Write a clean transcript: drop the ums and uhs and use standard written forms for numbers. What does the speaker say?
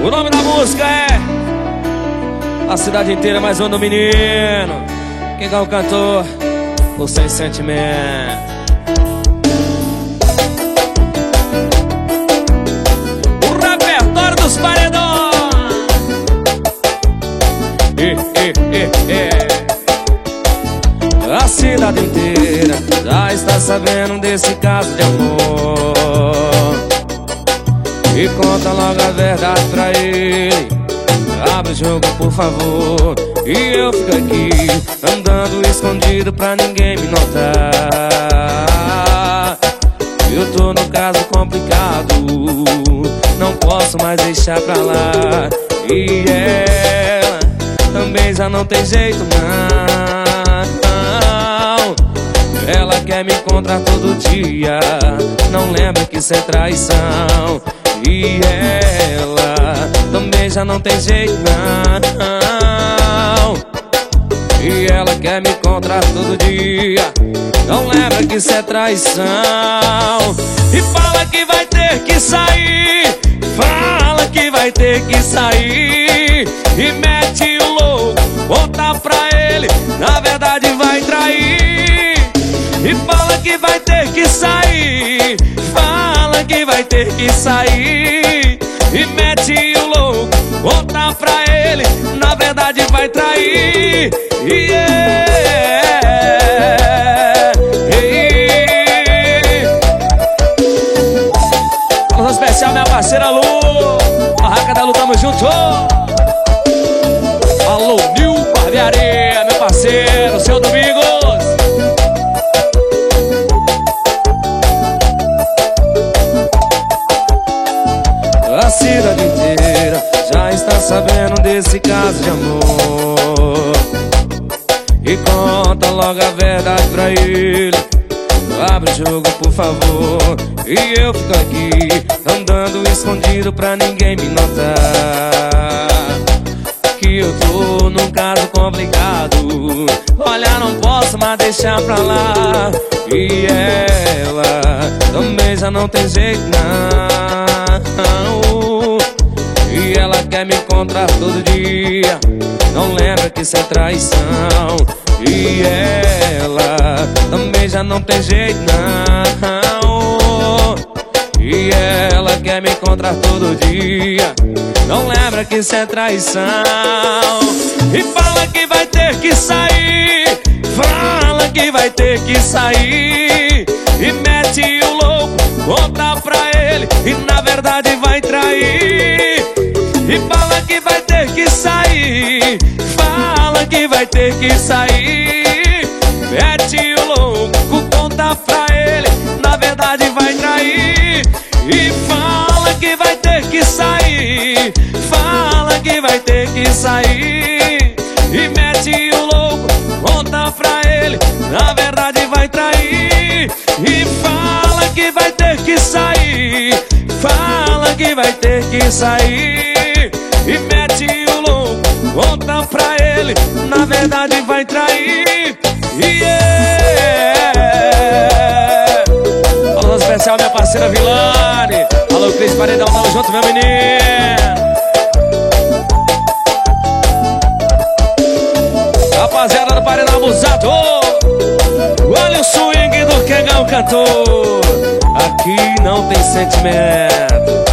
O nome da música é A Cidade Inteira Mais Um do Menino. Quem é o cantor? O Sem Sentimento. O repertório dos paredões. A cidade inteira já está sabendo desse caso de amor. E conta logo a verdade pra ele. Abre o jogo, por favor. E eu fico aqui andando escondido pra ninguém me notar. Eu tô num caso complicado, não posso mais deixar pra lá. E ela também já não tem jeito não. Ela quer me encontrar todo dia, não lembra que isso é traição. E ela também já não tem jeito não. E ela quer me encontrar todo dia, não lembra que isso é traição. E fala que vai ter que sair, fala que vai ter que sair. E mete o louco, volta pra ele, na verdade vai trair. E fala que vai ter que sair, fala que vai ter que sair. E mete o louco, volta pra ele, na verdade vai trair. Alô especial minha parceira Lu, Barraca da Lu, tamo junto. Alô Nil Barbearia, meu parceiro, seu Domingos. A cidade inteira já está sabendo desse caso de amor. E conta logo a verdade pra ele. Abre o jogo, por favor. E eu fico aqui andando escondido pra ninguém me notar. Que eu tô num caso complicado, olha, não posso mais deixar pra lá. E ela também já não tem jeito não. E ela quer me encontrar todo dia, não lembra que isso é traição. E ela também já não tem jeito não. E ela quer me encontrar todo dia, não lembra que isso é traição. E fala que vai ter que sair, fala que vai ter que sair. E mete o louco, volta pra ele, e na verdade vai trair. E fala que vai ter que sair, fala que vai ter que sair. Mete o louco, conta pra ele, na verdade vai trair. E fala que vai ter que sair, fala que vai ter que sair. E mete o louco, conta pra ele, na verdade vai trair. E fala que vai ter que sair, fala que vai ter que sair. E mete o louco, conta pra ele, na verdade vai trair. Alô especial minha parceira Vilane. Alô Cris Paredão, tamo junto meu menino. Rapaziada do Paredão Abusado, olha o swing do Kengão cantor. Aqui não tem sentimento.